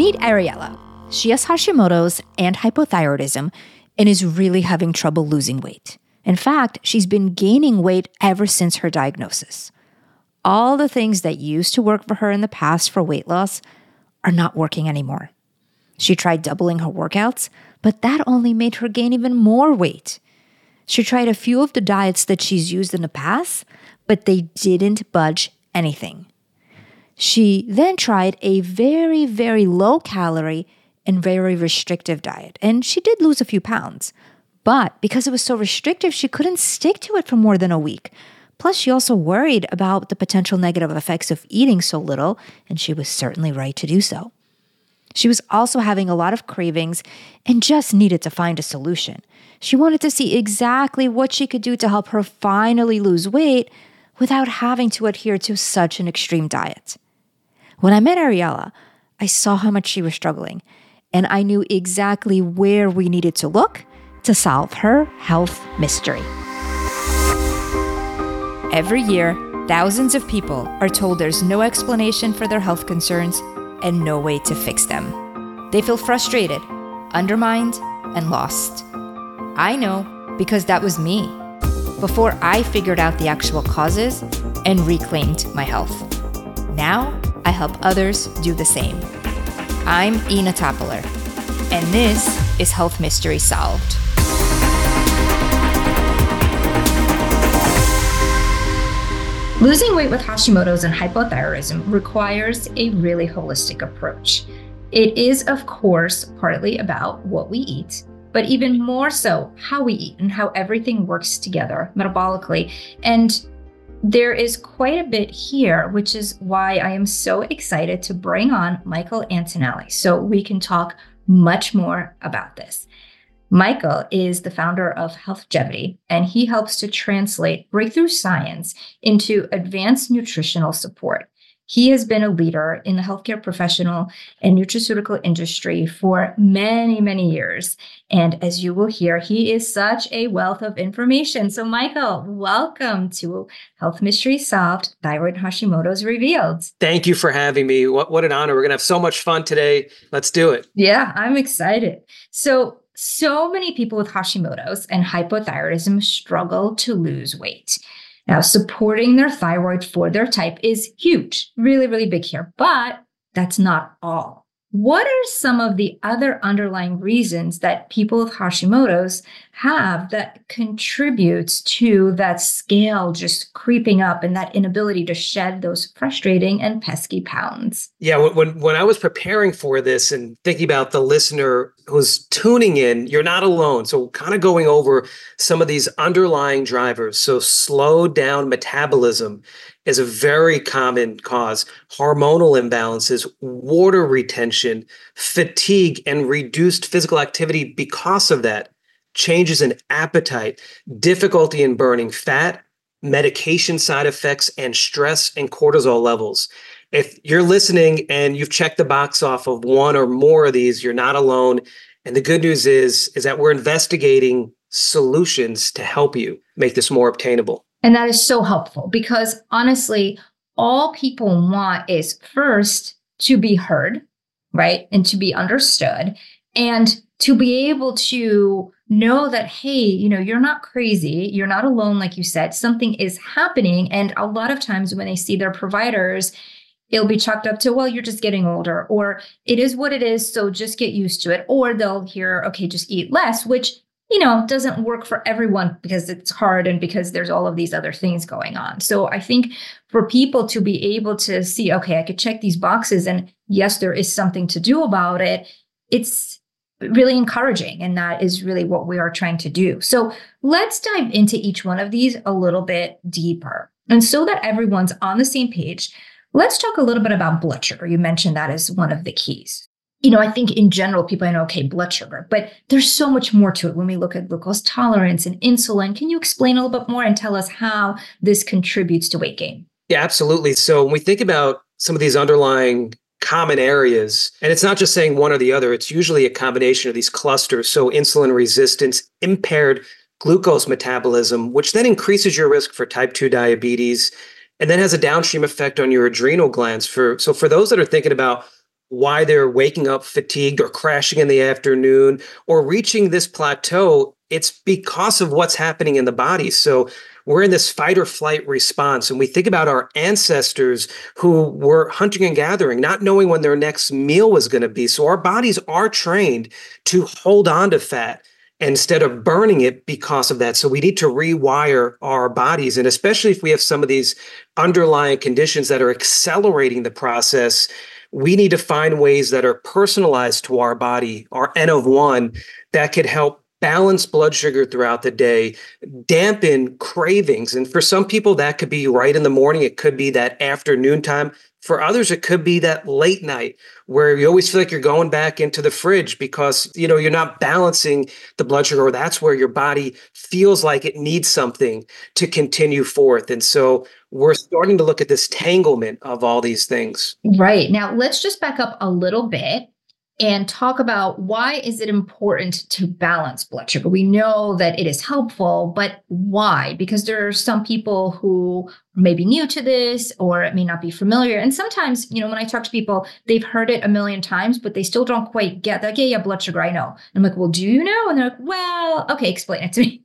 Meet Ariella. She has Hashimoto's and hypothyroidism and is really having trouble losing weight. In fact, she's been gaining weight ever since her diagnosis. All the things that used to work for her in the past for weight loss are not working anymore. She tried doubling her workouts, but that only made her gain even more weight. She tried a few of the diets that she's used in the past, but they didn't budge anything. She then tried a very, very low-calorie and very restrictive diet, and she did lose a few pounds. But because it was so restrictive, she couldn't stick to it for more than a week. Plus, she also worried about the potential negative effects of eating so little, and she was certainly right to do so. She was also having a lot of cravings and just needed to find a solution. She wanted to see exactly what she could do to help her finally lose weight without having to adhere to such an extreme diet. When I met Ariella, I saw how much she was struggling, and I knew exactly where we needed to look to solve her health mystery. Every year, thousands of people are told there's no explanation for their health concerns and no way to fix them. They feel frustrated, undermined, and lost. I know because that was me before I figured out the actual causes and reclaimed my health. Now, I help others do the same. I'm Ina Toppler, and this is Health Mystery Solved. Losing weight with Hashimoto's and hypothyroidism requires a really holistic approach. It is, of course, partly about what we eat, but even more so how we eat and how everything works together metabolically. And there is quite a bit here, which is why I am so excited to bring on Michael Antonelli so we can talk much more about this. Michael is the founder of Healthgevity, and he helps to translate breakthrough science into advanced nutritional support. He has been a leader in the healthcare professional and nutraceutical industry for many, many years. And as you will hear, he is such a wealth of information. So Michael, welcome to Health Mystery Solved, Thyroid Hashimoto's Revealed. Thank you for having me. What an honor. We're going to have so much fun today. Let's do it. Yeah, I'm excited. So many people with Hashimoto's and hypothyroidism struggle to lose weight. Now, supporting their thyroid for their type is huge, really, really big here, but that's not all. What are some of the other underlying reasons that people with Hashimoto's have that contributes to that scale just creeping up and that inability to shed those frustrating and pesky pounds? Yeah, when I was preparing for this and thinking about the listener who's tuning in, you're not alone. So kind of going over some of these underlying drivers. So slow down metabolism is a very common cause. Hormonal imbalances, water retention, fatigue, and reduced physical activity because of that. Changes in appetite, difficulty in burning fat, medication side effects, and stress and cortisol levels. If you're listening and you've checked the box off of one or more of these, you're not alone. And the good news is that we're investigating solutions to help you make this more obtainable. And that is so helpful because honestly, all people want is first to be heard, right? And to be understood and to be able to know that, hey, you're not crazy. You're not alone. Like you said, something is happening. And a lot of times when they see their providers, it'll be chalked up to, well, you're just getting older, or it is what it is. So just get used to it. Or they'll hear, okay, just eat less, which doesn't work for everyone because it's hard and because there's all of these other things going on. So I think for people to be able to see, okay, I could check these boxes and yes, there is something to do about it. It's really encouraging. And that is really what we are trying to do. So let's dive into each one of these a little bit deeper. And so that everyone's on the same page, let's talk a little bit about blood sugar. You mentioned that as one of the keys. I think in general, people know, okay, blood sugar, but there's so much more to it when we look at glucose tolerance and insulin. Can you explain a little bit more and tell us how this contributes to weight gain? Yeah, absolutely. So when we think about some of these underlying common areas, and it's not just saying one or the other, it's usually a combination of these clusters. So insulin resistance, impaired glucose metabolism, which then increases your risk for type 2 diabetes, and then has a downstream effect on your adrenal glands. For those that are thinking about, why they're waking up fatigued or crashing in the afternoon or reaching this plateau, it's because of what's happening in the body. So we're in this fight or flight response. And we think about our ancestors who were hunting and gathering, not knowing when their next meal was going to be. So our bodies are trained to hold on to fat instead of burning it because of that. So we need to rewire our bodies. And especially if we have some of these underlying conditions that are accelerating the process, we need to find ways that are personalized to our body, our N of one, that could help balance blood sugar throughout the day, dampen cravings. And for some people, that could be right in the morning. It could be that afternoon time. For others, it could be that late night where you always feel like you're going back into the fridge because, you're not balancing the blood sugar, or that's where your body feels like it needs something to continue forth. And so we're starting to look at this tanglement of all these things. Right. Now, let's just back up a little bit and talk about why is it important to balance blood sugar? We know that it is helpful, but why? Because there are some people who may be new to this or may not be familiar. And sometimes, when I talk to people, they've heard it a million times, but they still don't quite get that. Yeah, blood sugar, I know. And I'm like, well, do you know? And they're like, well, okay, explain it to me.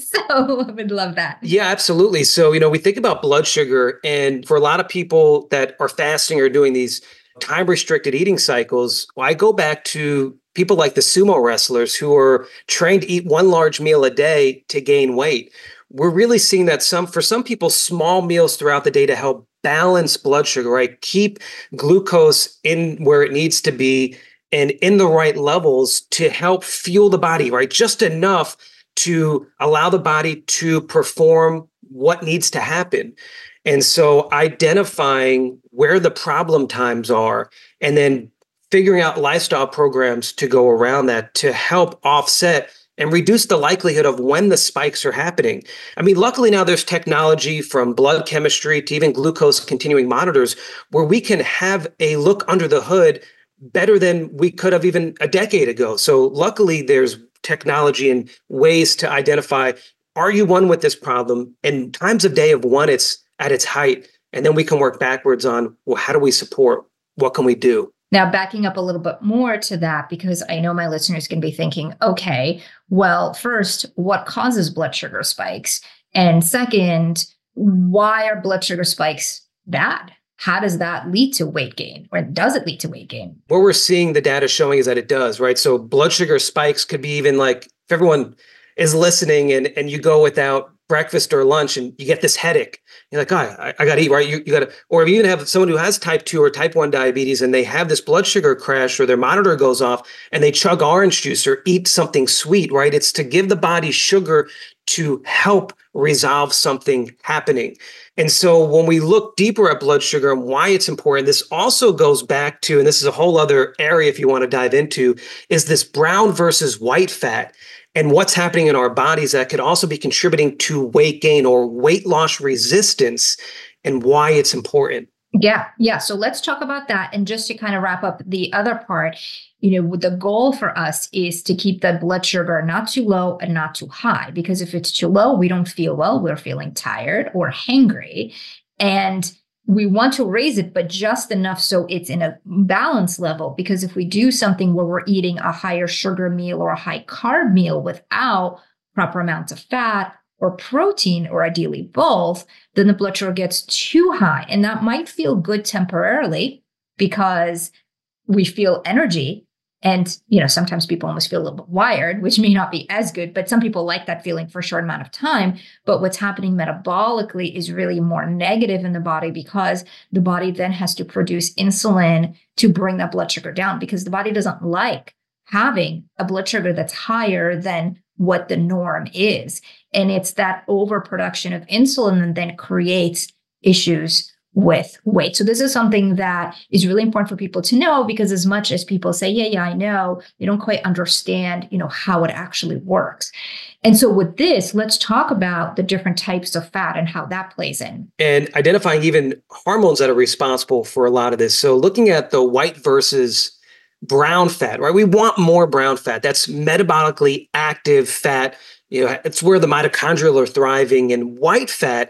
So I would love that. Yeah, absolutely. So, we think about blood sugar, and for a lot of people that are fasting or doing these time restricted eating cycles, I go back to people like the sumo wrestlers who are trained to eat one large meal a day to gain weight. We're really seeing that for some people, small meals throughout the day to help balance blood sugar, right? Keep glucose in where it needs to be and in the right levels to help fuel the body, right? Just enough to allow the body to perform what needs to happen. And so identifying where the problem times are and then figuring out lifestyle programs to go around that to help offset and reduce the likelihood of when the spikes are happening. I mean, luckily now there's technology from blood chemistry to even glucose continuing monitors where we can have a look under the hood better than we could have even a decade ago. So luckily there's technology and ways to identify, are you one with this problem? And times of day of one, it's at its height. And then we can work backwards on, well, how do we support? What can we do? Now, backing up a little bit more to that, because I know my listeners can be thinking, okay, well, first, what causes blood sugar spikes? And second, why are blood sugar spikes bad? How does that lead to weight gain, or does it lead to weight gain? What we're seeing the data showing is that it does, right? So blood sugar spikes could be even like if everyone is listening and you go without breakfast or lunch and you get this headache. You're like, I got to eat, right? You got to, or if you even have someone who has type 2 or type 1 diabetes and they have this blood sugar crash or their monitor goes off and they chug orange juice or eat something sweet, right? It's to give the body sugar to help resolve something happening. And so when we look deeper at blood sugar and why it's important, this also goes back to, and this is a whole other area if you want to dive into, is this brown versus white fat. And what's happening in our bodies that could also be contributing to weight gain or weight loss resistance and why it's important. Yeah. So let's talk about that. And just to kind of wrap up the other part, the goal for us is to keep the blood sugar not too low and not too high, because if it's too low, we don't feel well, we're feeling tired or hangry. And we want to raise it, but just enough so it's in a balance level. Because if we do something where we're eating a higher sugar meal or a high carb meal without proper amounts of fat or protein, or ideally both, then the blood sugar gets too high. And that might feel good temporarily because we feel energy. And, sometimes people almost feel a little bit wired, which may not be as good, but some people like that feeling for a short amount of time. But what's happening metabolically is really more negative in the body, because the body then has to produce insulin to bring that blood sugar down, because the body doesn't like having a blood sugar that's higher than what the norm is. And it's that overproduction of insulin that then creates issues with weight. So this is something that is really important for people to know, because as much as people say, yeah, I know, they don't quite understand, how it actually works. And so with this, let's talk about the different types of fat and how that plays in. And identifying even hormones that are responsible for a lot of this. So looking at the white versus brown fat, right? We want more brown fat. That's metabolically active fat. It's where the mitochondria are thriving. And white fat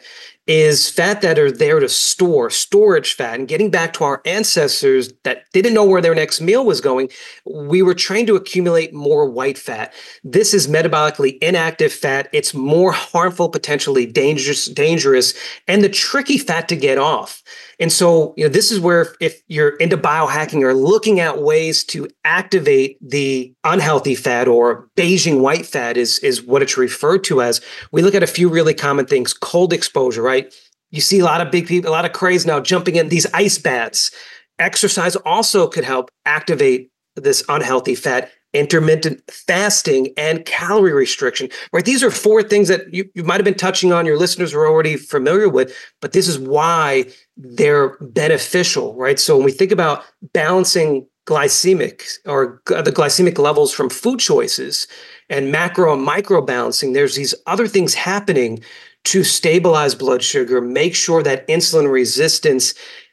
is fat that are there to storage fat. And getting back to our ancestors that didn't know where their next meal was going, we were trained to accumulate more white fat. This is metabolically inactive fat. It's more harmful, potentially dangerous, and the tricky fat to get off. And so, this is where if you're into biohacking or looking at ways to activate the unhealthy fat, or Beijing white fat is what it's referred to as, we look at a few really common things. Cold exposure, right? You see a lot of big people, a lot of craze now jumping in these ice baths. Exercise also could help activate this unhealthy fat. Intermittent fasting and calorie restriction, right? These are four things that you might have been touching on, your listeners are already familiar with, but this is why they're beneficial, right? So when we think about balancing glycemic or the glycemic levels from food choices and macro and micro balancing, there's these other things happening to stabilize blood sugar, make sure that insulin resistance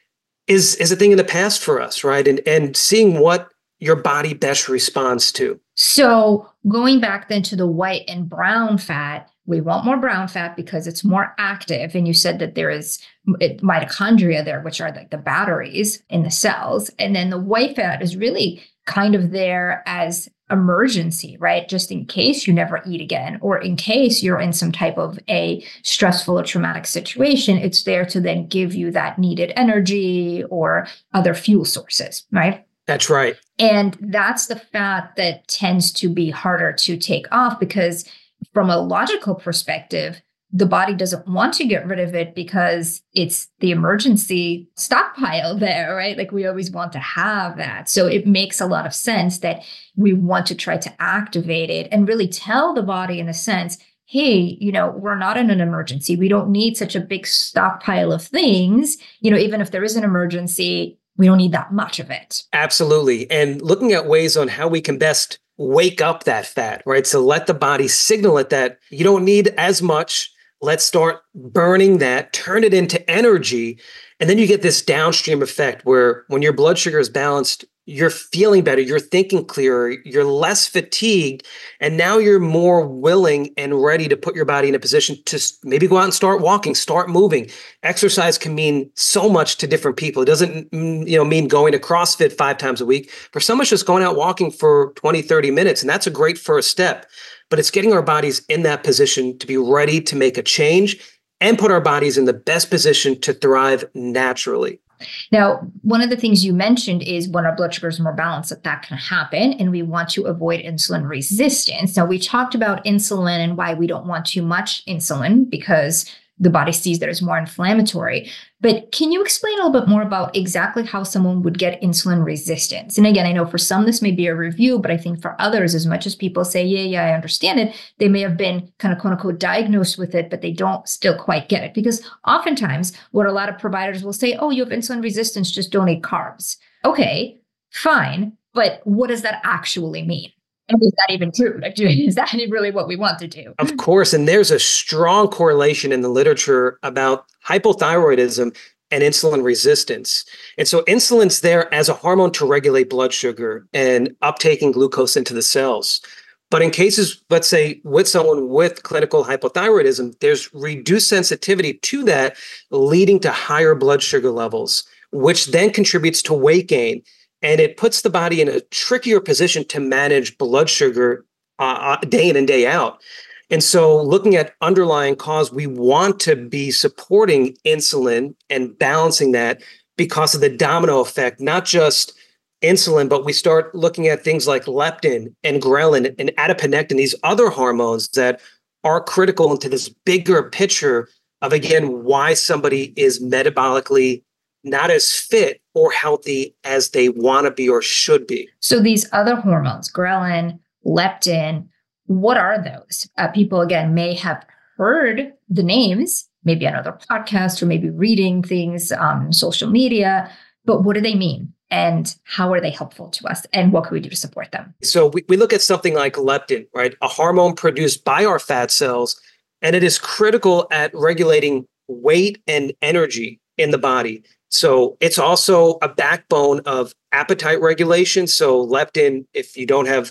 is a thing in the past for us, right? And seeing what your body best responds to. So going back then to the white and brown fat, we want more brown fat because it's more active. And you said that there is mitochondria there, which are like the batteries in the cells. And then the white fat is really kind of there as emergency, right? Just in case you never eat again, or in case you're in some type of a stressful or traumatic situation, it's there to then give you that needed energy or other fuel sources, right? That's right. And that's the fat that tends to be harder to take off because from a logical perspective, the body doesn't want to get rid of it because it's the emergency stockpile there, right? Like we always want to have that. So it makes a lot of sense that we want to try to activate it and really tell the body in a sense, hey, we're not in an emergency. We don't need such a big stockpile of things. Even if there is an emergency, we don't need that much of it. Absolutely. And looking at ways on how we can best wake up that fat, right? So let the body signal it that you don't need as much. Let's start burning that, turn it into energy. And then you get this downstream effect where when your blood sugar is balanced, you're feeling better, you're thinking clearer, you're less fatigued, and now you're more willing and ready to put your body in a position to maybe go out and start walking, start moving. Exercise can mean so much to different people. It doesn't mean going to CrossFit 5 times a week. For some, it's just going out walking for 20, 30 minutes, and that's a great first step. But it's getting our bodies in that position to be ready to make a change and put our bodies in the best position to thrive naturally. Now, one of the things you mentioned is when our blood sugar is more balanced, that can happen, and we want to avoid insulin resistance. Now, we talked about insulin and why we don't want too much insulin because the body sees that as more inflammatory. But can you explain a little bit more about exactly how someone would get insulin resistance? And again, I know for some this may be a review, but I think for others, as much as people say, yeah, I understand it, they may have been kind of quote unquote diagnosed with it, but they don't still quite get it. Because oftentimes what a lot of providers will say, oh, you have insulin resistance, just don't eat carbs. Okay, fine. But what does that actually mean? And is that even true? Like, is that really what we want to do? Of course. And there's a strong correlation in the literature about hypothyroidism and insulin resistance. And so insulin's there as a hormone to regulate blood sugar and uptaking glucose into the cells. But in cases, let's say, with someone with clinical hypothyroidism, there's reduced sensitivity to that, leading to higher blood sugar levels, which then contributes to weight gain. And it puts the body in a trickier position to manage blood sugar day in and day out. And so looking at underlying cause, we want to be supporting insulin and balancing that because of the domino effect, not just insulin, but we start looking at things like leptin and ghrelin and adiponectin, these other hormones that are critical into this bigger picture of, again, why somebody is metabolically not as fit or healthy as they want to be or should be. So these other hormones, ghrelin, leptin, what are those? People, again, may have heard the names, maybe on other podcasts or maybe reading things on social media, but what do they mean? And how are they helpful to us? And what can we do to support them? So we look at something like leptin, right? A hormone produced by our fat cells, and it is critical at regulating weight and energy in the body. So it's also a backbone of appetite regulation. So leptin, if you don't have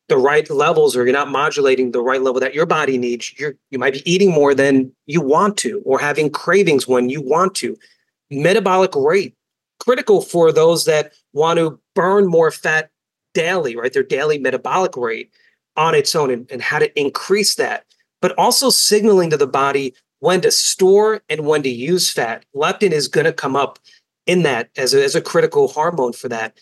the right levels, or you're not modulating the right level that your body needs, you might be eating more than you want to, or having cravings when you want to. Metabolic rate, critical for those that want to burn more fat daily, right? Their daily metabolic rate on its own, and how to increase that, but also signaling to the body when to store and when to use fat. Leptin is going to come up in that as a critical hormone for that.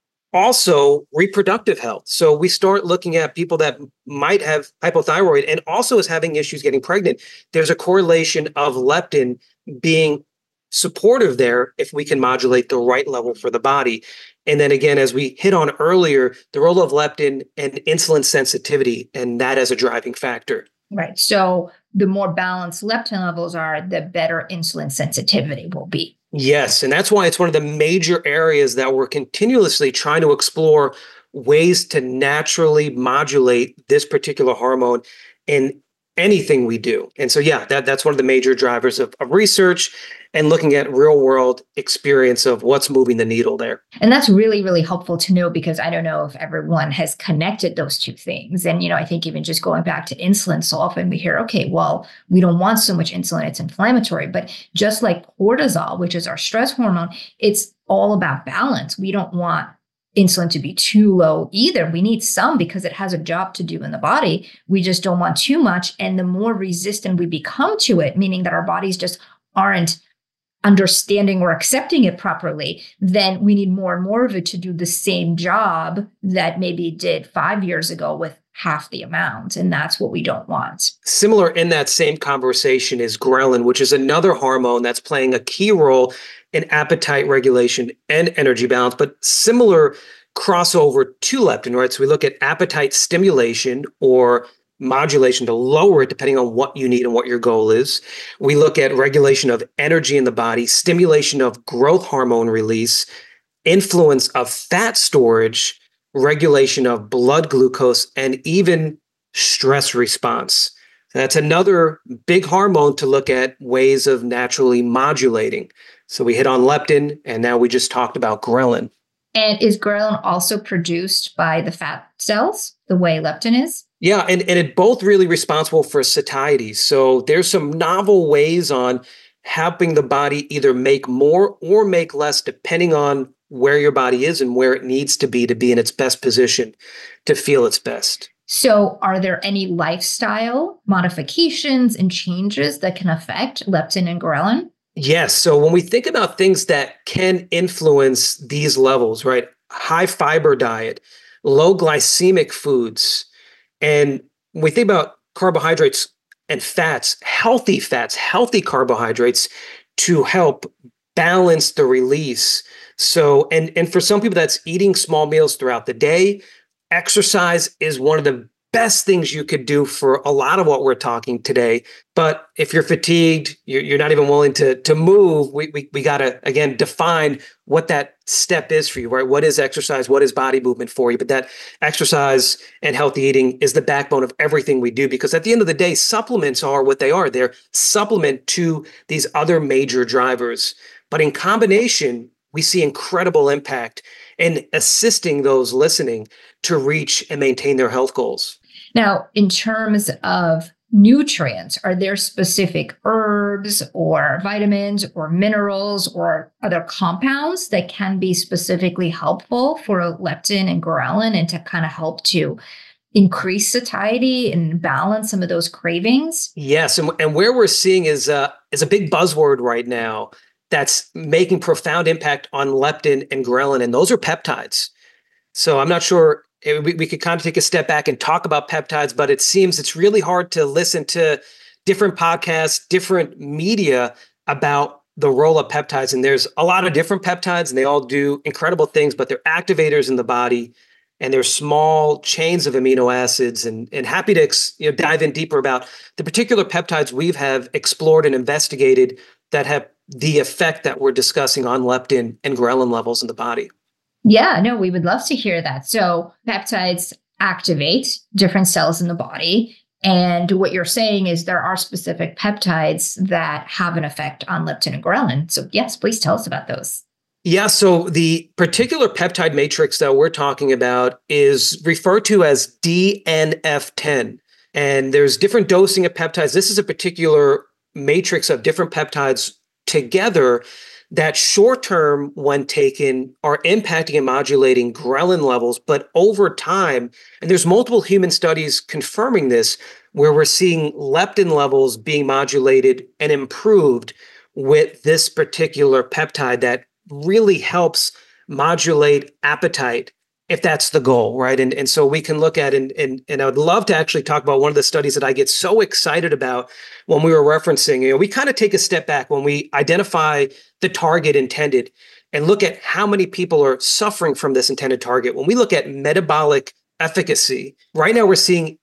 Also, reproductive health. So we start looking at people that might have hypothyroid and also is having issues getting pregnant. There's a correlation of leptin being supportive there if we can modulate the right level for the body. And then again, as we hit on earlier, the role of leptin and insulin sensitivity, and that as a driving factor. Right. So the more balanced leptin levels are, the better insulin sensitivity will be. Yes. And that's why it's one of the major areas that we're continuously trying to explore ways to naturally modulate this particular hormone in anything we do. And so, yeah, that's one of the major drivers of research and looking at real world experience of what's moving the needle there. And that's really, really helpful to know, because I don't know if everyone has connected those two things. And, I think even just going back to insulin, so often we hear, okay, well, we don't want so much insulin, it's inflammatory. But just like cortisol, which is our stress hormone, it's all about balance. We don't want insulin to be too low either. We need some because it has a job to do in the body. We just don't want too much. And the more resistant we become to it, meaning that our bodies just aren't understanding or accepting it properly, then we need more and more of it to do the same job that maybe it did 5 years ago with half the amount. And that's what we don't want. Similar in that same conversation is ghrelin, which is another hormone that's playing a key role in appetite regulation and energy balance, but similar crossover to leptin, right? So we look at appetite stimulation or modulation to lower it depending on what you need and what your goal is. We look at regulation of energy in the body, stimulation of growth hormone release, influence of fat storage, regulation of blood glucose, and even stress response. That's another big hormone to look at ways of naturally modulating. So we hit on leptin, and now we just talked about ghrelin. And is ghrelin also produced by the fat cells, the way leptin is? Yeah, and it both really responsible for satiety. So there's some novel ways on helping the body either make more or make less, depending on where your body is and where it needs to be in its best position to feel its best. So are there any lifestyle modifications and changes that can affect leptin and ghrelin? Yes. So when we think about things that can influence these levels, right? High fiber diet, low glycemic foods, and when we think about carbohydrates and fats, healthy carbohydrates to help balance the release. So, and for some people, that's eating small meals throughout the day. Exercise is one of the best things you could do for a lot of what we're talking today. But if you're fatigued, you're not even willing to move, we got to, again, define what that step is for you, right? What is exercise? What is body movement for you? But that exercise and healthy eating is the backbone of everything we do, because at the end of the day, supplements are what they are. They're supplement to these other major drivers. But in combination, we see incredible impact in assisting those listening to reach and maintain their health goals. Now, in terms of nutrients, are there specific herbs or vitamins or minerals or other compounds that can be specifically helpful for leptin and ghrelin and to kind of help to increase satiety and balance some of those cravings? Yes, and where we're seeing is a big buzzword right now that's making profound impact on leptin and ghrelin, and those are peptides. So I'm not sure we could kind of take a step back and talk about peptides, but it seems it's really hard to listen to different podcasts, different media about the role of peptides. And there's a lot of different peptides, and they all do incredible things, but they're activators in the body, and they're small chains of amino acids. And happy to dive in deeper about the particular peptides we've have explored and investigated that have the effect that we're discussing on leptin and ghrelin levels in the body. Yeah, no, we would love to hear that. So peptides activate different cells in the body. And what you're saying is there are specific peptides that have an effect on leptin and ghrelin. So yes, please tell us about those. Yeah, so the particular peptide matrix that we're talking about is referred to as DNF10. And there's different dosing of peptides. This is a particular matrix of different peptides together that short term, when taken, are impacting and modulating ghrelin levels. But over time, and there's multiple human studies confirming this, where we're seeing leptin levels being modulated and improved with this particular peptide that really helps modulate appetite if that's the goal, right? And so we can look at, and I would love to actually talk about one of the studies that I get so excited about when we were referencing. We kind of take a step back when we identify the target intended and look at how many people are suffering from this intended target. When we look at metabolic efficacy, right now we're seeing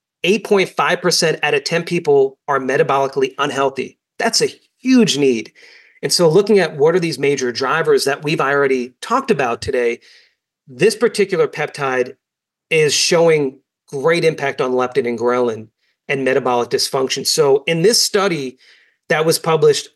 8.5% out of 10 people are metabolically unhealthy. That's a huge need. And so looking at what are these major drivers that we've already talked about today, this particular peptide is showing great impact on leptin and ghrelin and metabolic dysfunction. So in this study that was published,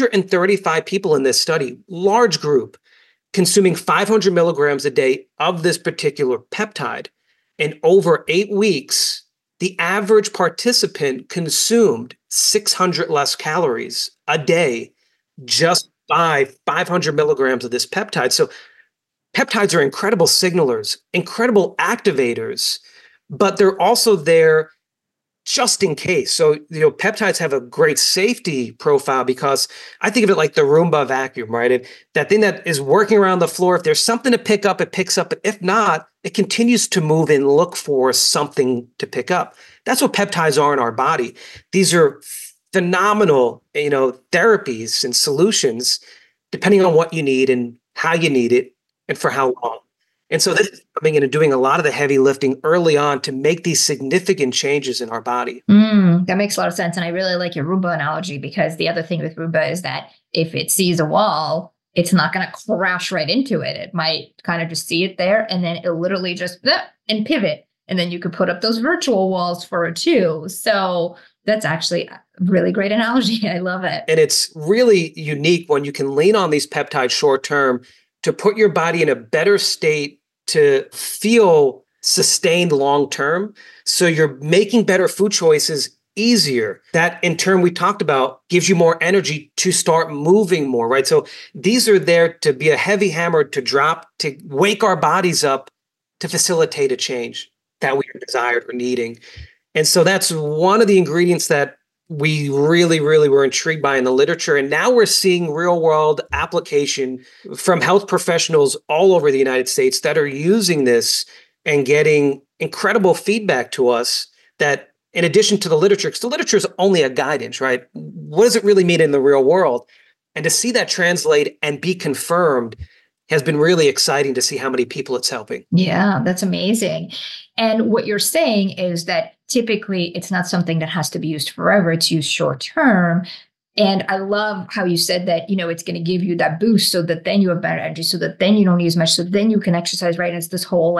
135 people in this study, large group, consuming 500 milligrams a day of this particular peptide. And over 8 weeks, the average participant consumed 600 less calories a day just by 500 milligrams of this peptide. So peptides are incredible signalers, incredible activators, but they're also there just in case. So, peptides have a great safety profile because I think of it like the Roomba vacuum, right? That thing that is working around the floor, if there's something to pick up, it picks up. But if not, it continues to move and look for something to pick up. That's what peptides are in our body. These are phenomenal, therapies and solutions, depending on what you need and how you need it and for how long. And so this is coming in and doing a lot of the heavy lifting early on to make these significant changes in our body. That makes a lot of sense. And I really like your Roomba analogy, because the other thing with Roomba is that if it sees a wall, it's not going to crash right into it. It might kind of just see it there, and then it'll literally just and pivot. And then you could put up those virtual walls for it too. So that's actually a really great analogy. I love it. And it's really unique when you can lean on these peptides short term to put your body in a better state to feel sustained long term. So you're making better food choices easier. That in turn, we talked about, gives you more energy to start moving more, right? So these are there to be a heavy hammer to drop, to wake our bodies up, to facilitate a change that we are desired or needing. And so that's one of the ingredients that we really, really were intrigued by in the literature. And now we're seeing real world application from health professionals all over the United States that are using this and getting incredible feedback to us that, in addition to the literature, because the literature is only a guidance, right? What does it really mean in the real world? And to see that translate and be confirmed has been really exciting to see how many people it's helping. Yeah, that's amazing. And what you're saying is that typically it's not something that has to be used forever. It's used short term. And I love how you said that, it's going to give you that boost so that then you have better energy, so that then you don't need as much, so then you can exercise, right? And it's this whole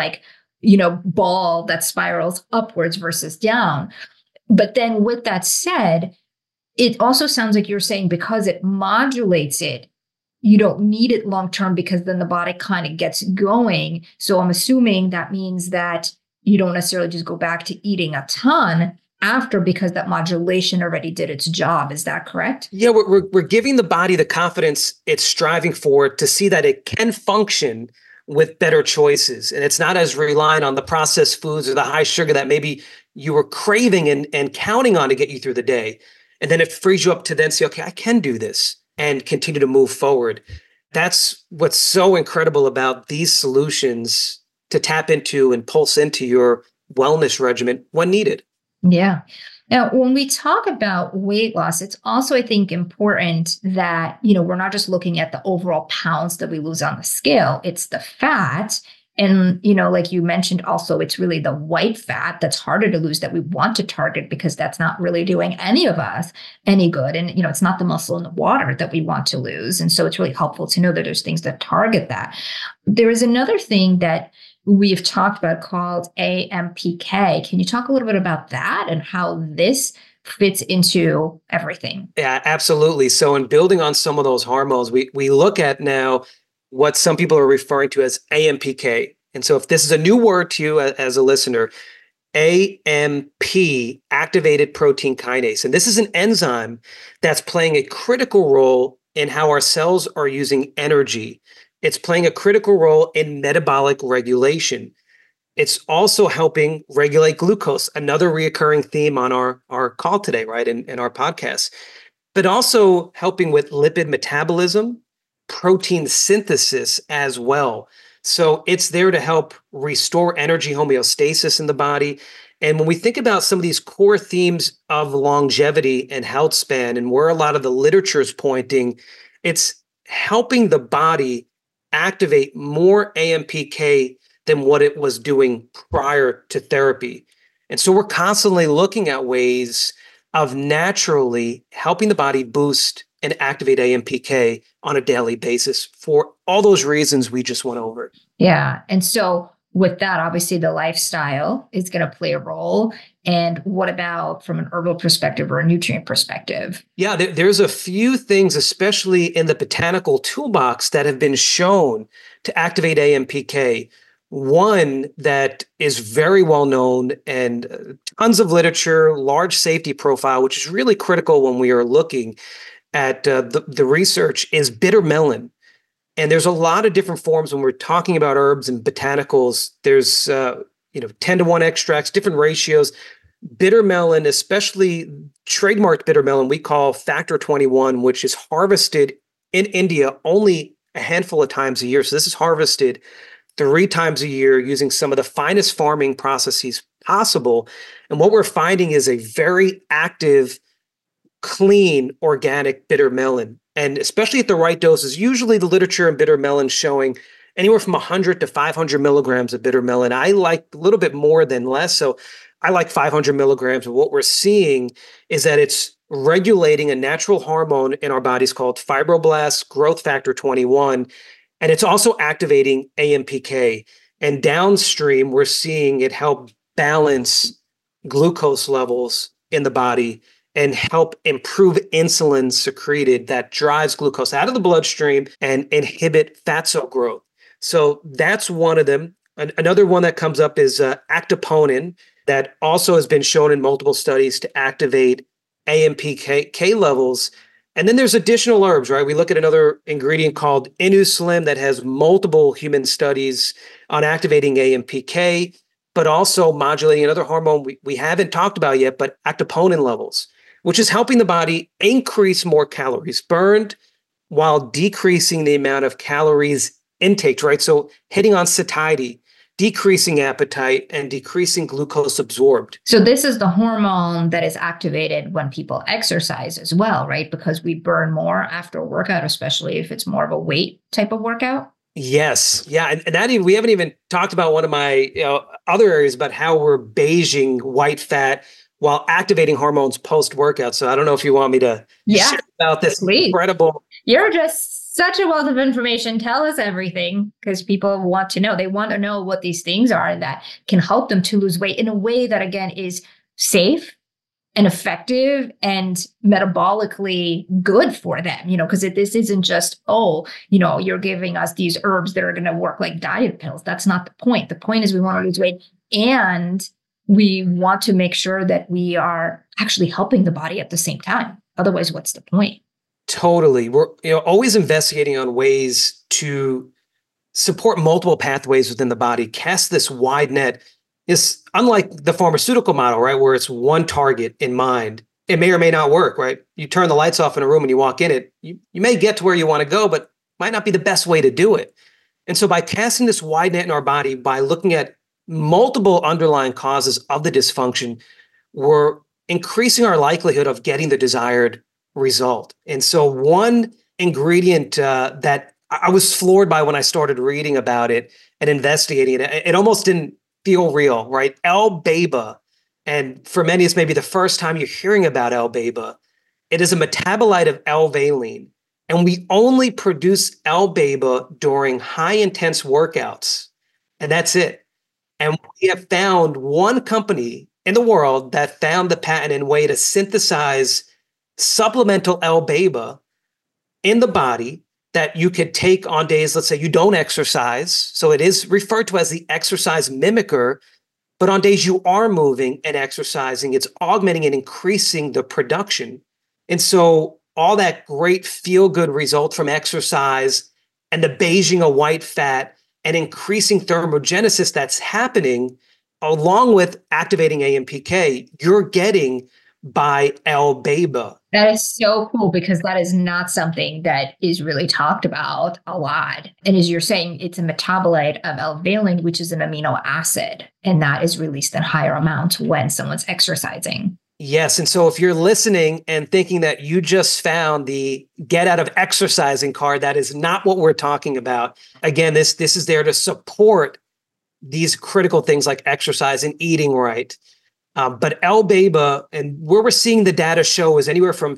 ball that spirals upwards versus down. But then with that said, it also sounds like you're saying because it modulates it, you don't need it long term, because then the body kind of gets going. So I'm assuming that means that you don't necessarily just go back to eating a ton after, because that modulation already did its job. Is that correct? Yeah, we're giving the body the confidence it's striving for to see that it can function with better choices. And it's not as reliant on the processed foods or the high sugar that maybe you were craving and counting on to get you through the day. And then it frees you up to then say, okay, I can do this and continue to move forward. That's what's so incredible about these solutions to tap into and pulse into your wellness regimen when needed. Yeah. Now, when we talk about weight loss, it's also, I think, important that, we're not just looking at the overall pounds that we lose on the scale. It's the fat. And, like you mentioned, also, it's really the white fat that's harder to lose that we want to target, because that's not really doing any of us any good. And, it's not the muscle in the water that we want to lose. And so it's really helpful to know that there's things that target that. There is another thing that we've talked about called AMPK. Can you talk a little bit about that and how this fits into everything? Yeah, absolutely. So in building on some of those hormones, we look at now what some people are referring to as AMPK. And so if this is a new word to you as a listener, AMP, activated protein kinase. And this is an enzyme that's playing a critical role in how our cells are using energy. It's playing a critical role in metabolic regulation. It's also helping regulate glucose, another reoccurring theme on our call today, right, in our podcast, but also helping with lipid metabolism, protein synthesis as well. So it's there to help restore energy homeostasis in the body. And when we think about some of these core themes of longevity and health span, and where a lot of the literature is pointing, it's helping the body activate more AMPK than what it was doing prior to therapy. And so we're constantly looking at ways of naturally helping the body boost and activate AMPK on a daily basis for all those reasons we just went over. Yeah. And so with that, obviously the lifestyle is going to play a role. And what about from an herbal perspective or a nutrient perspective? Yeah, there's a few things, especially in the botanical toolbox, that have been shown to activate AMPK. One that is very well known and tons of literature, large safety profile, which is really critical when we are looking at the research, is bitter melon. And there's a lot of different forms when we're talking about herbs and botanicals. There's 10-to-1 extracts, different ratios. Bitter melon, especially trademarked bitter melon, we call Factor 21, which is harvested in India only a handful of times a year. So this is harvested 3 times a year using some of the finest farming processes possible. And what we're finding is a very active, clean, organic bitter melon. And especially at the right doses, usually the literature in bitter melon showing anywhere from 100 to 500 milligrams of bitter melon. I like a little bit more than less. So I like 500 milligrams. And what we're seeing is that it's regulating a natural hormone in our bodies called fibroblast growth factor 21. And it's also activating AMPK. And downstream, we're seeing it help balance glucose levels in the body and help improve insulin secreted that drives glucose out of the bloodstream and inhibit fat cell growth. So that's one of them. Another one that comes up is actoponin, that also has been shown in multiple studies to activate AMPK levels. And then there's additional herbs, right? We look at another ingredient called Inuslim that has multiple human studies on activating AMPK, but also modulating another hormone we haven't talked about yet, but actoponin levels, which is helping the body increase more calories burned while decreasing the amount of calories intake, right? So hitting on satiety, decreasing appetite, and decreasing glucose absorbed. So this is the hormone that is activated when people exercise as well, right? Because we burn more after a workout, especially if it's more of a weight type of workout. Yes. Yeah. And that we haven't even talked about one of my other areas about how we're beiging white fat while activating hormones post-workout. So I don't know if you want me to share about this incredible. You're just such a wealth of information. Tell us everything, because people want to know. They want to know what these things are that can help them to lose weight in a way that, again, is safe and effective and metabolically good for them, because this isn't just, you're giving us these herbs that are going to work like diet pills. That's not the point. The point is we want to lose weight, and we want to make sure that we are actually helping the body at the same time. Otherwise, what's the point? Totally. We're always investigating on ways to support multiple pathways within the body, cast this wide net. It's unlike the pharmaceutical model, right, where it's one target in mind. It may or may not work, right? You turn the lights off in a room and you walk in it, you may get to where you want to go, but might not be the best way to do it. And so by casting this wide net in our body, by looking at multiple underlying causes of the dysfunction, we're increasing our likelihood of getting the desired result. And so one ingredient that I was floored by when I started reading about it and investigating it, it almost didn't feel real, right? L-BEBA. And for many, it's maybe the first time you're hearing about L-BEBA. It is a metabolite of L-valine. And we only produce L-BEBA during high intense workouts. And that's it. And we have found one company in the world that found the patent and way to synthesize supplemental L-BEBA in the body that you could take on days, let's say you don't exercise. So it is referred to as the exercise mimicker. But on days you are moving and exercising, it's augmenting and increasing the production. And so all that great feel-good result from exercise and the beiging of white fat and increasing thermogenesis that's happening, along with activating AMPK, you're getting by L-BEBA. That is so cool because that is not something that is really talked about a lot. And as you're saying, it's a metabolite of L-valine, which is an amino acid, and that is released in higher amounts when someone's exercising. Yes. And so if you're listening and thinking that you just found the get out of exercising card, that is not what we're talking about. Again, this is there to support these critical things like exercise and eating right. But L-BEBA, and where we're seeing the data show, is anywhere from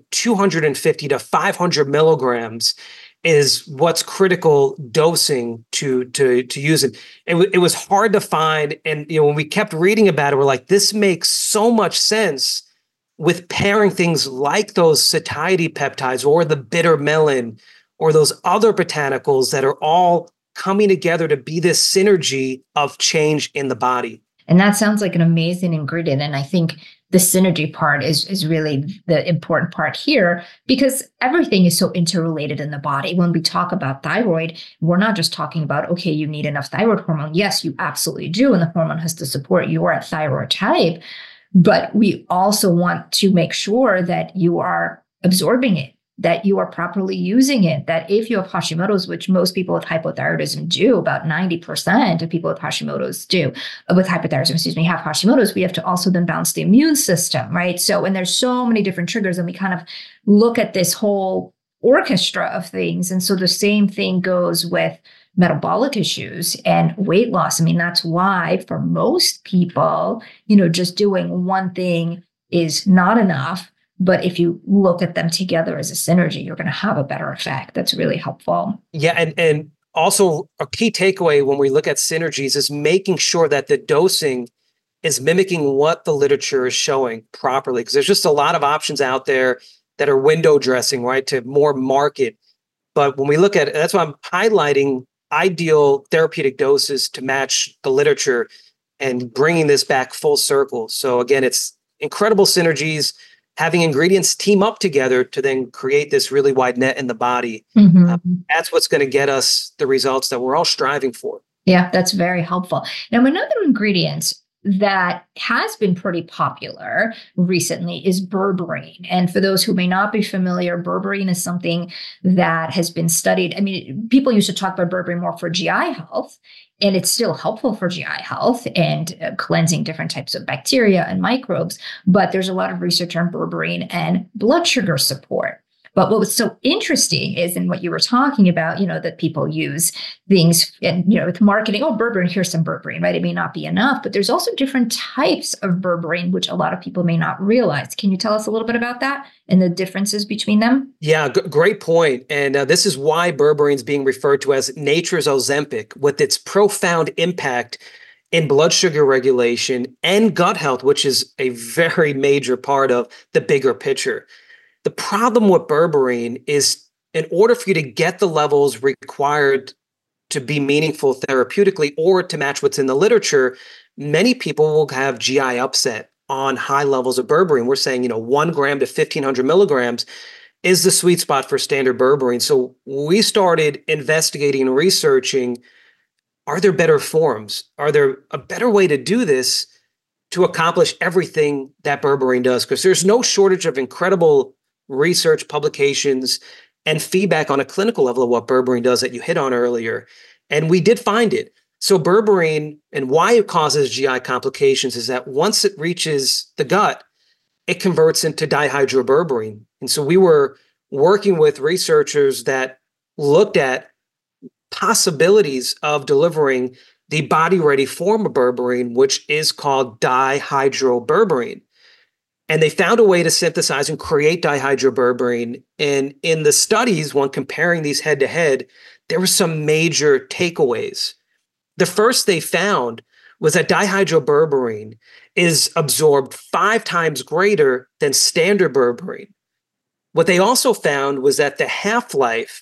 250 to 500 milligrams is what's critical dosing to use it. It was hard to find. And when we kept reading about it, we're like, this makes so much sense with pairing things like those satiety peptides or the bitter melon or those other botanicals that are all coming together to be this synergy of change in the body. And that sounds like an amazing ingredient. And I think the synergy part is really the important part here because everything is so interrelated in the body. When we talk about thyroid, we're not just talking about, okay, you need enough thyroid hormone. Yes, you absolutely do. And the hormone has to support your thyroid type. But we also want to make sure that you are absorbing it, that you are properly using it, that if you have Hashimoto's, which most people with hypothyroidism do, about 90% of people with Hashimoto's with hypothyroidism, have Hashimoto's, we have to also then balance the immune system, right? So, and there's so many different triggers and we kind of look at this whole orchestra of things. And so the same thing goes with metabolic issues and weight loss. I mean, that's why for most people, just doing one thing is not enough. But if you look at them together as a synergy, you're going to have a better effect. That's really helpful. Yeah. And also a key takeaway when we look at synergies is making sure that the dosing is mimicking what the literature is showing properly. Because there's just a lot of options out there that are window dressing, right, to more market. But when we look at it, that's why I'm highlighting ideal therapeutic doses to match the literature and bringing this back full circle. So again, it's incredible synergies, having ingredients team up together to then create this really wide net in the body. That's what's going to get us the results that we're all striving for. Yeah, that's very helpful. Now, another ingredient that has been pretty popular recently is berberine. And for those who may not be familiar, berberine is something that has been studied. I mean, people used to talk about berberine more for GI health, and it's still helpful for GI health and cleansing different types of bacteria and microbes. But there's a lot of research on berberine and blood sugar support. But what was so interesting is in what you were talking about, that people use things and, with marketing, berberine, here's some berberine, right? It may not be enough, but there's also different types of berberine, which a lot of people may not realize. Can you tell us a little bit about that and the differences between them? Yeah, great point. And this is why berberine is being referred to as nature's Ozempic, with its profound impact in blood sugar regulation and gut health, which is a very major part of the bigger picture. The problem with berberine is in order for you to get the levels required to be meaningful therapeutically or to match what's in the literature, many people will have GI upset on high levels of berberine. We're saying, 1 gram to 1,500 milligrams is the sweet spot for standard berberine. So we started investigating and researching, are there better forms? Are there a better way to do this to accomplish everything that berberine does? Because there's no shortage of incredible research, publications, and feedback on a clinical level of what berberine does that you hit on earlier. And we did find it. So berberine and why it causes GI complications is that once it reaches the gut, it converts into dihydroberberine. And so we were working with researchers that looked at possibilities of delivering the body-ready form of berberine, which is called dihydroberberine. And they found a way to synthesize and create dihydroberberine. And in the studies, when comparing these head-to-head, there were some major takeaways. The first they found was that dihydroberberine is absorbed 5 times greater than standard berberine. What they also found was that the half-life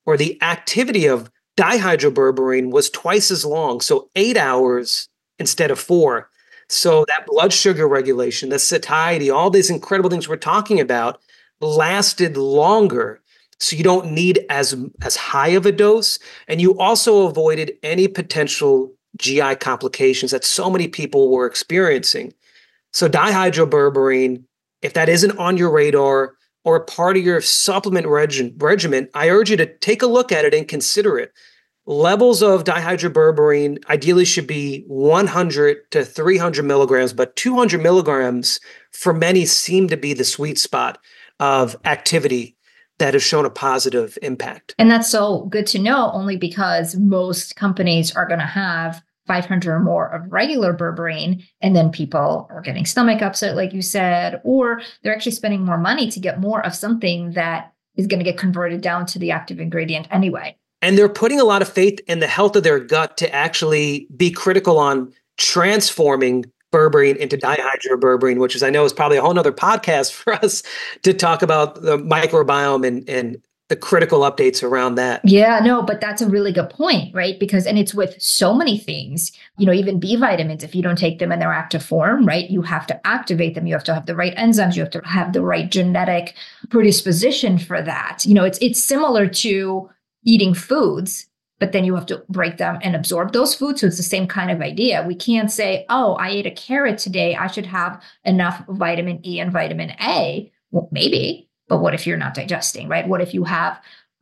or the activity of dihydroberberine was twice as long, so 8 hours instead of 4. So that blood sugar regulation, the satiety, all these incredible things we're talking about lasted longer. So you don't need as high of a dose. And you also avoided any potential GI complications that so many people were experiencing. So dihydroberberine, if that isn't on your radar or a part of your supplement regimen, I urge you to take a look at it and consider it. Levels of dihydroberberine ideally should be 100 to 300 milligrams, but 200 milligrams for many seem to be the sweet spot of activity that has shown a positive impact. And that's so good to know, only because most companies are going to have 500 or more of regular berberine, and then people are getting stomach upset, like you said, or they're actually spending more money to get more of something that is going to get converted down to the active ingredient anyway. And they're putting a lot of faith in the health of their gut to actually be critical on transforming berberine into dihydroberberine, which is, I know, is probably a whole nother podcast for us to talk about the microbiome and the critical updates around that. Yeah, no, but that's a really good point, right? Because, and it's with so many things, even B vitamins, if you don't take them in their active form, right, you have to activate them. You have to have the right enzymes. You have to have the right genetic predisposition for that. It's similar to eating foods, but then you have to break them and absorb those foods. So it's the same kind of idea. We can't say, oh, I ate a carrot today, I should have enough vitamin E and vitamin A. Well, maybe, but what if you're not digesting, right? What if you have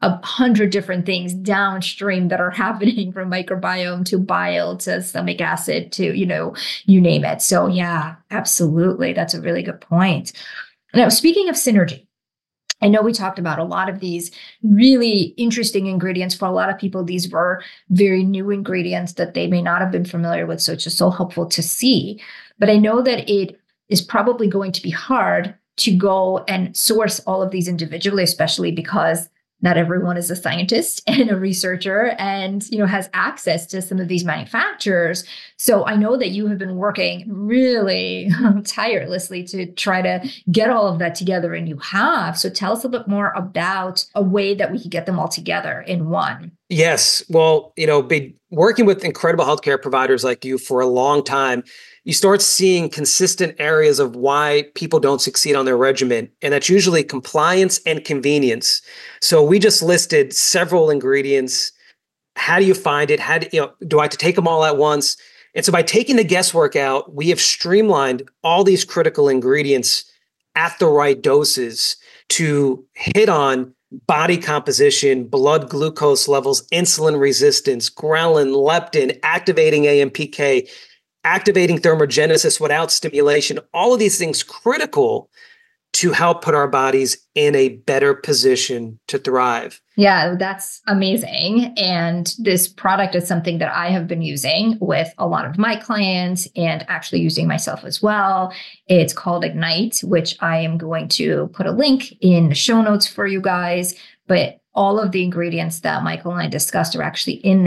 100 different things downstream that are happening, from microbiome to bile to stomach acid to, you name it. So yeah, absolutely. That's a really good point. Now, speaking of synergy, I know we talked about a lot of these really interesting ingredients. For a lot of people, these were very new ingredients that they may not have been familiar with. So it's just so helpful to see. But I know that it is probably going to be hard to go and source all of these individually, especially because not everyone is a scientist and a researcher and, has access to some of these manufacturers. So I know that you have been working really tirelessly to try to get all of that together, and you have. So tell us a bit more about a way that we could get them all together in one. Yes. Well, been working with incredible healthcare providers like you for a long time, you start seeing consistent areas of why people don't succeed on their regimen. And that's usually compliance and convenience. So we just listed several ingredients. How do you find it? Do I have to take them all at once? And so by taking the guesswork out, we have streamlined all these critical ingredients at the right doses to hit on body composition, blood glucose levels, insulin resistance, ghrelin, leptin, activating AMPK, activating thermogenesis without stimulation, all of these things critical to help put our bodies in a better position to thrive. Yeah, that's amazing. And this product is something that I have been using with a lot of my clients and actually using myself as well. It's called Ignite, which I am going to put a link in the show notes for you guys. But all of the ingredients that Michael and I discussed are actually in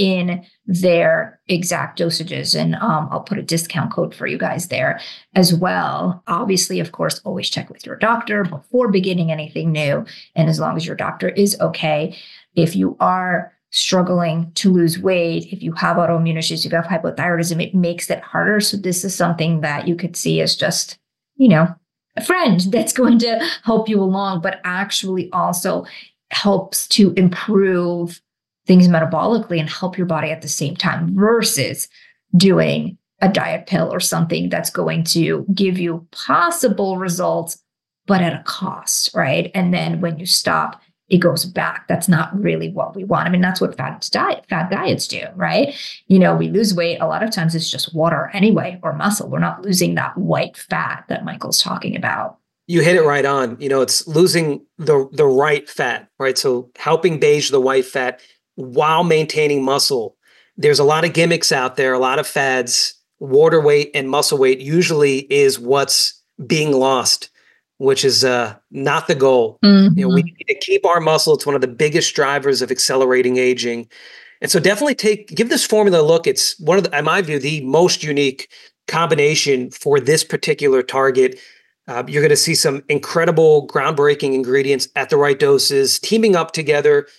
their exact dosages. And I'll put a discount code for you guys there as well. Obviously, of course, always check with your doctor before beginning anything new. And as long as your doctor is okay, if you are struggling to lose weight, if you have autoimmune issues, if you have hypothyroidism, it makes it harder. So this is something that you could see as just, a friend that's going to help you along, but actually also helps to improve things metabolically and help your body at the same time, versus doing a diet pill or something that's going to give you possible results, but at a cost, right? And then when you stop, it goes back. That's not really what we want. I mean, that's what fad diets do, right? We lose weight. A lot of times it's just water anyway, or muscle. We're not losing that white fat that Michael's talking about. You hit it right on. It's losing the right fat, right? So helping beige the white fat while maintaining muscle. There's a lot of gimmicks out there, a lot of fads. Water weight and muscle weight usually is what's being lost, which is not the goal. Mm-hmm. We need to keep our muscle. It's one of the biggest drivers of accelerating aging. And so definitely give this formula a look. It's one of in my view, the most unique combination for this particular target. You're going to see some incredible, groundbreaking ingredients at the right doses, teaming up together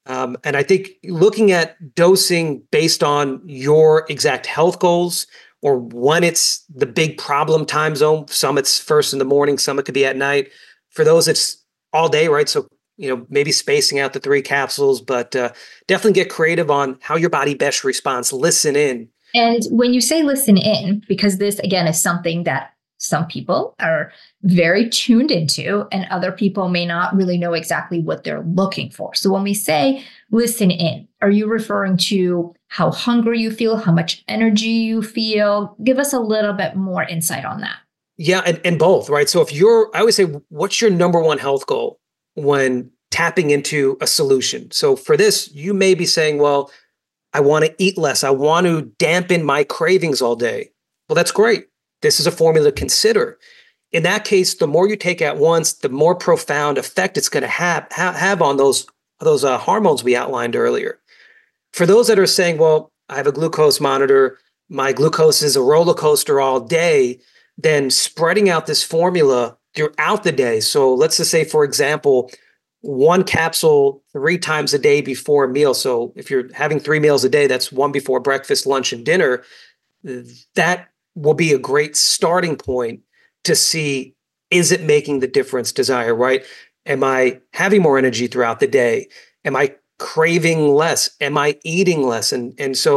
And I think looking at dosing based on your exact health goals or when it's the big problem time zone, some it's first in the morning, some it could be at night. For those, it's all day, right? So, maybe spacing out the 3 capsules, but definitely get creative on how your body best responds. Listen in. And when you say listen in, because this again is something that some people are very tuned into, and other people may not really know exactly what they're looking for. So when we say listen in, are you referring to how hungry you feel, how much energy you feel? Give us a little bit more insight on that. Yeah, and both, right? So I always say, what's your number one health goal when tapping into a solution? So for this, you may be saying, well, I want to eat less. I want to dampen my cravings all day. Well, that's great. This is a formula to consider. In that case, the more you take at once, the more profound effect it's going to have on those hormones we outlined earlier. For those that are saying, well, I have a glucose monitor, my glucose is a roller coaster all day, then spreading out this formula throughout the day. So let's just say, for example, 1 capsule 3 times a day before a meal. So if you're having 3 meals a day, that's one before breakfast, lunch, and dinner. That will be a great starting point to see, is it making the difference desired, right? Am I having more energy throughout the day? Am I craving less? Am I eating less? And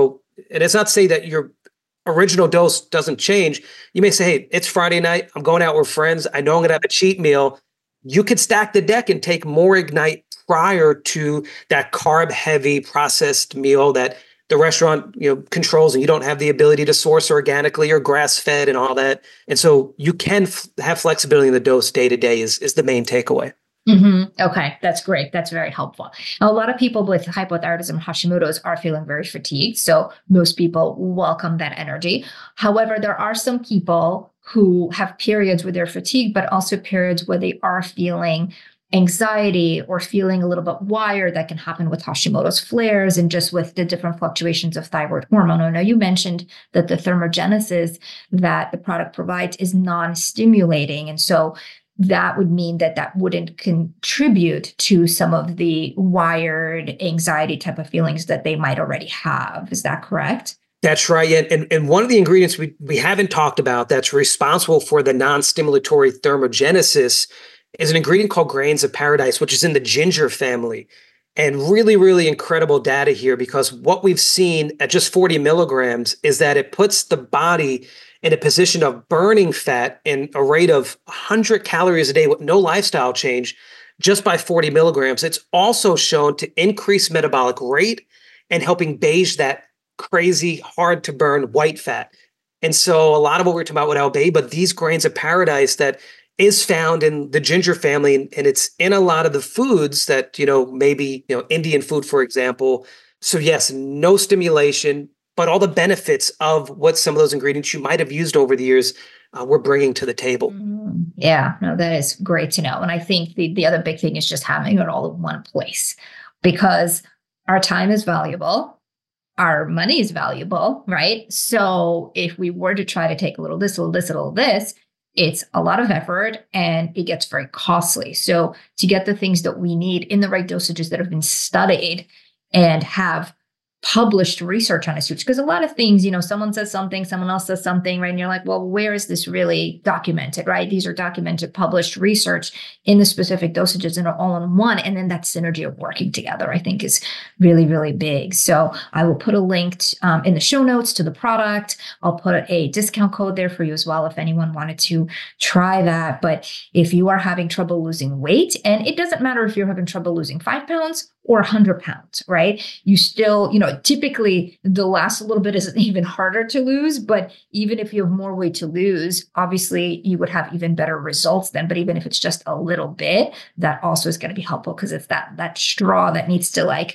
it's not to say that your original dose doesn't change. You may say, hey, it's Friday night. I'm going out with friends. I know I'm going to have a cheat meal. You could stack the deck and take more Ignite prior to that carb heavy processed meal that the restaurant controls, and you don't have the ability to source organically or grass fed and all that. And so you can have flexibility in the dose day to day is the main takeaway. Mm-hmm. Okay, that's great. That's very helpful. Now, a lot of people with hypothyroidism, Hashimoto's, are feeling very fatigued. So most people welcome that energy. However, there are some people who have periods where they're fatigued, but also periods where they are feeling anxiety or feeling a little bit wired. That can happen with Hashimoto's flares and just with the different fluctuations of thyroid hormone. I know you mentioned that the thermogenesis that the product provides is non-stimulating. And so that would mean that wouldn't contribute to some of the wired anxiety type of feelings that they might already have. Is that correct? That's right. And one of the ingredients we haven't talked about that's responsible for the non-stimulatory thermogenesis is an ingredient called Grains of Paradise, which is in the ginger family. And really, really incredible data here, because what we've seen at just 40 milligrams is that it puts the body in a position of burning fat in a rate of 100 calories a day with no lifestyle change just by 40 milligrams. It's also shown to increase metabolic rate and helping beige that crazy, hard to burn white fat. And so a lot of what we're talking about with Albay, but these Grains of Paradise that is found in the ginger family, and it's in a lot of the foods that, maybe, Indian food, for example. So yes, no stimulation, but all the benefits of what some of those ingredients you might have used over the years we're bringing to the table. Yeah, no, that is great to know. And I think the other big thing is just having it all in one place, because our time is valuable. Our money is valuable, right? So if we were to try to take a little this, a little this, a little this, it's a lot of effort and it gets very costly. So to get the things that we need in the right dosages that have been studied and have published research on a switch, because a lot of things, someone says something, someone else says something, right? And you're like, well, where is this really documented, right? These are documented, published research in the specific dosages and are all in one. And then that synergy of working together, I think, is really, really big. So I will put a link in the show notes to the product. I'll put a discount code there for you as well if anyone wanted to try that. But if you are having trouble losing weight, and it doesn't matter if you're having trouble losing 5 pounds or 100 pounds, right? You still, typically the last little bit is even harder to lose, but even if you have more weight to lose, obviously you would have even better results then. But even if it's just a little bit, that also is going to be helpful, because it's that straw that needs to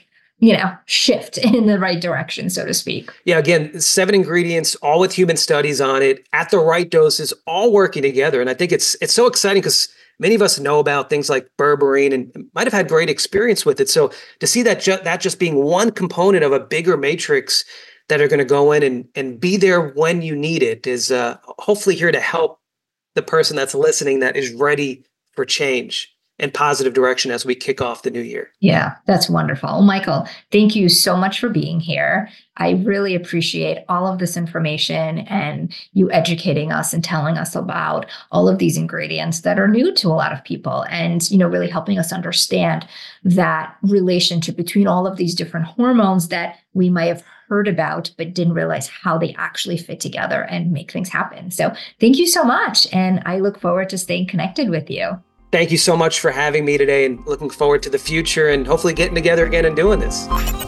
shift in the right direction, so to speak. Yeah, again, 7 ingredients, all with human studies on it, at the right doses, all working together. And I think it's so exciting because many of us know about things like berberine and might have had great experience with it. So to see that just being one component of a bigger matrix that are going to go in and be there when you need it is hopefully here to help the person that's listening that is ready for change. and positive direction as we kick off the new year. Yeah, that's wonderful. Well, Michael, thank you so much for being here. I really appreciate all of this information and you educating us and telling us about all of these ingredients that are new to a lot of people and, really helping us understand that relationship between all of these different hormones that we might have heard about, but didn't realize how they actually fit together and make things happen. So thank you so much. And I look forward to staying connected with you. Thank you so much for having me today and looking forward to the future and hopefully getting together again and doing this.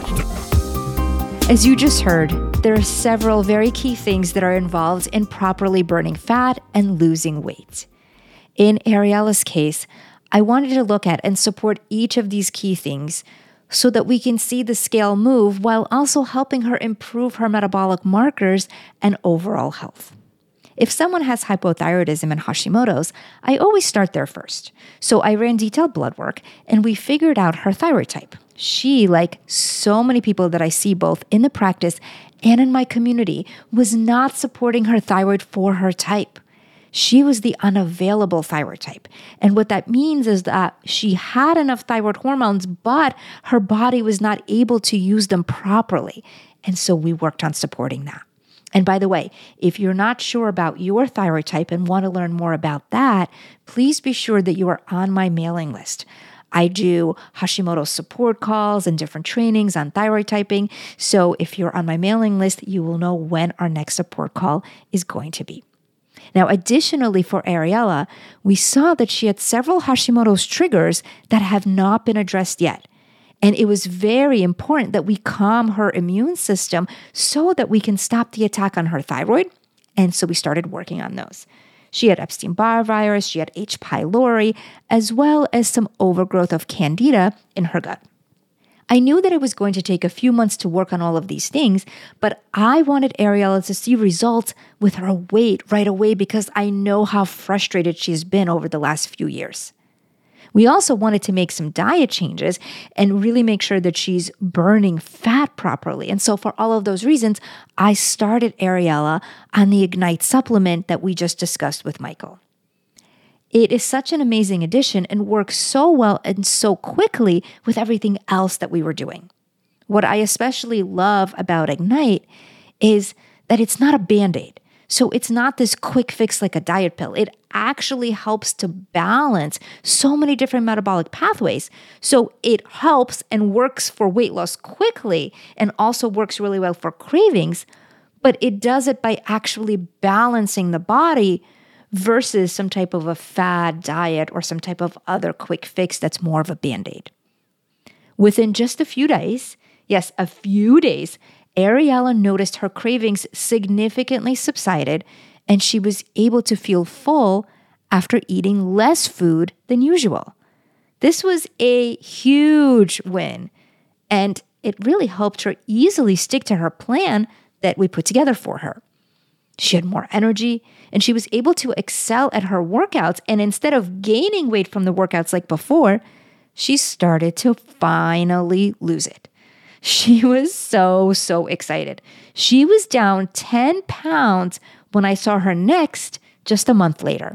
As you just heard, there are several very key things that are involved in properly burning fat and losing weight. In Ariella's case, I wanted to look at and support each of these key things so that we can see the scale move while also helping her improve her metabolic markers and overall health. If someone has hypothyroidism and Hashimoto's, I always start there first. So I ran detailed blood work and we figured out her thyroid type. She, like so many people that I see both in the practice and in my community, was not supporting her thyroid for her type. She was the unavailable thyroid type. And what that means is that she had enough thyroid hormones, but her body was not able to use them properly. And so we worked on supporting that. And by the way, if you're not sure about your thyroid type and want to learn more about that, please be sure that you are on my mailing list. I do Hashimoto support calls and different trainings on thyroid typing. So if you're on my mailing list, you will know when our next support call is going to be. Now, additionally for Ariella, we saw that she had several Hashimoto's triggers that have not been addressed yet. And it was very important that we calm her immune system so that we can stop the attack on her thyroid. And so we started working on those. She had Epstein-Barr virus, she had H. pylori, as well as some overgrowth of candida in her gut. I knew that it was going to take a few months to work on all of these things, but I wanted Ariella to see results with her weight right away because I know how frustrated she's been over the last few years. We also wanted to make some diet changes and really make sure that she's burning fat properly. And so for all of those reasons, I started Ariella on the Ignite supplement that we just discussed with Michael. It is such an amazing addition and works so well and so quickly with everything else that we were doing. What I especially love about Ignite is that it's not a Band-Aid. So it's not this quick fix like a diet pill. It actually helps to balance so many different metabolic pathways. So it helps and works for weight loss quickly and also works really well for cravings, but it does it by actually balancing the body versus some type of a fad diet or some type of other quick fix that's more of a Band-Aid. Within just a few days, yes, a few days, Ariella noticed her cravings significantly subsided and she was able to feel full after eating less food than usual. This was a huge win, and it really helped her easily stick to her plan that we put together for her. She had more energy, and she was able to excel at her workouts, and instead of gaining weight from the workouts like before, she started to finally lose it. She was so excited. She was down 10 pounds when I saw her next just a month later.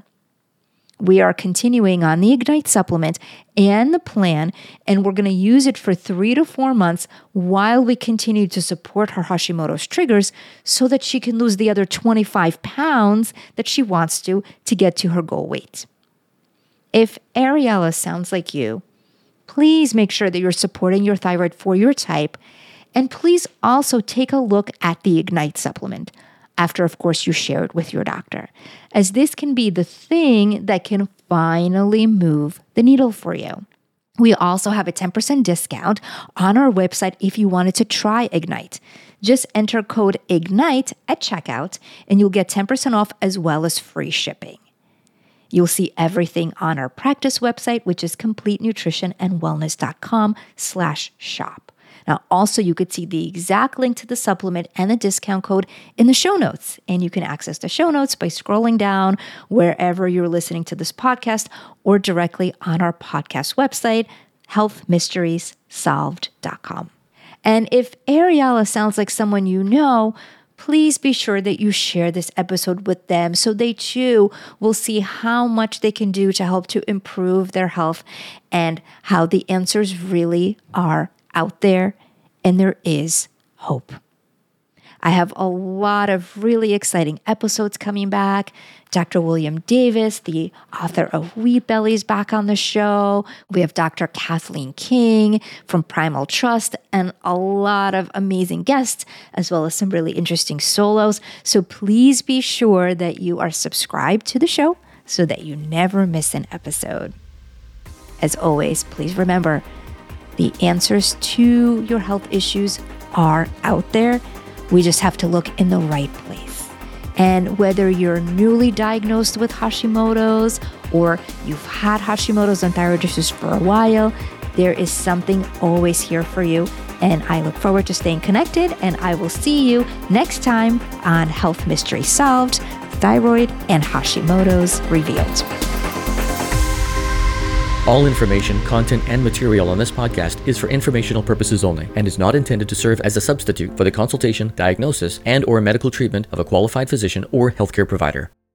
We are continuing on the Ignite supplement and the plan, and we're going to use it for 3 to 4 months while we continue to support her Hashimoto's triggers so that she can lose the other 25 pounds that she wants to get to her goal weight. If Ariella sounds like you, please make sure that you're supporting your thyroid for your type, and please also take a look at the Ignite supplement after, of course, you share it with your doctor, as this can be the thing that can finally move the needle for you. We also have a 10% discount on our website if you wanted to try Ignite. Just enter code IGNITE at checkout, and you'll get 10% off as well as free shipping. You'll see everything on our practice website, which is CompleteNutritionandWellness.com/shop. Now, also, you could see the exact link to the supplement and the discount code in the show notes. And you can access the show notes by scrolling down wherever you're listening to this podcast or directly on our podcast website, healthmysteriessolved.com. And if Ariella sounds like someone you know, please be sure that you share this episode with them so they too will see how much they can do to help to improve their health and how the answers really are out there and there is hope. I have a lot of really exciting episodes coming back. Dr. William Davis, the author of Wheat Belly, is back on the show. We have Dr. Kathleen King from Primal Trust and a lot of amazing guests, as well as some really interesting solos. So please be sure that you are subscribed to the show so that you never miss an episode. As always, please remember, the answers to your health issues are out there. We just have to look in the right place. And whether you're newly diagnosed with Hashimoto's or you've had Hashimoto's and thyroid issues for a while, there is something always here for you. And I look forward to staying connected, and I will see you next time on Health Mystery Solved, Thyroid and Hashimoto's Revealed. All information, content, and material on this podcast is for informational purposes only and is not intended to serve as a substitute for the consultation, diagnosis, and/or medical treatment of a qualified physician or healthcare provider.